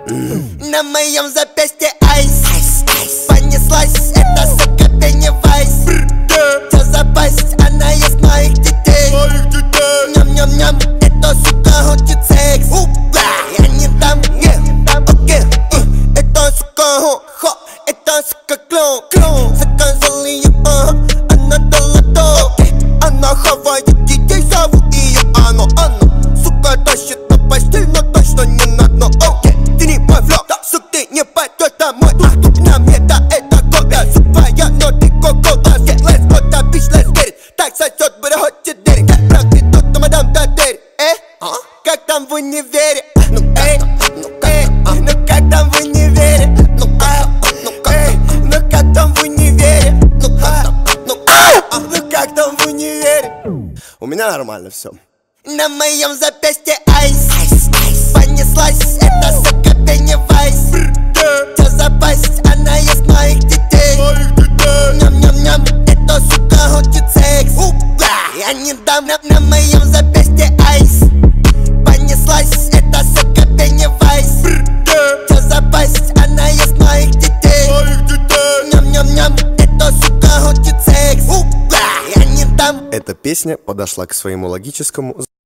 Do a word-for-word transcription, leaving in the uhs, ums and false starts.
На моем запястье айс, понеслась эта сука Пеннивайз. Чё за пасть, она ест моих детей. Ням-ням-ням, эта сука хочет секс. Я не дам, окей. Эта сука хо, эта сука клоун. Заказал ее, она дала то. Она хавает детей, зовут ее Оно, Оно. Сука тащит на постель, но точно не на дно. Окей, ты не мой флоу, сук, ты не пойдешь домой. А тут на мне, да, это кода. Сук твоя, но ты коко-да. Get let's go, да, bitch, let's get it. Так сосет, бля, хочет дерек. Как прокритут, но мадам да дерек. Э, как там в универе? Ну, эй, ну, эй, ну как там в универе? Ну, а, ну, эй, ну как там в универе? Ну, а, ну, а, ну как там в универе? У меня нормально все. На моем запястье айс, понеслась эта сука Пеннивайз. Чё за пасть, она ест моих детей. Ням-ням-ням, эта сука хочет секс. Я не дам. На, на моем запястье айс, понеслась эта сука Пеннивайз. Чё за пасть, она ест моих детей. Ням-ням-ням, эта сука хочет секс. Я не дам. Эта песня подошла к своему логическому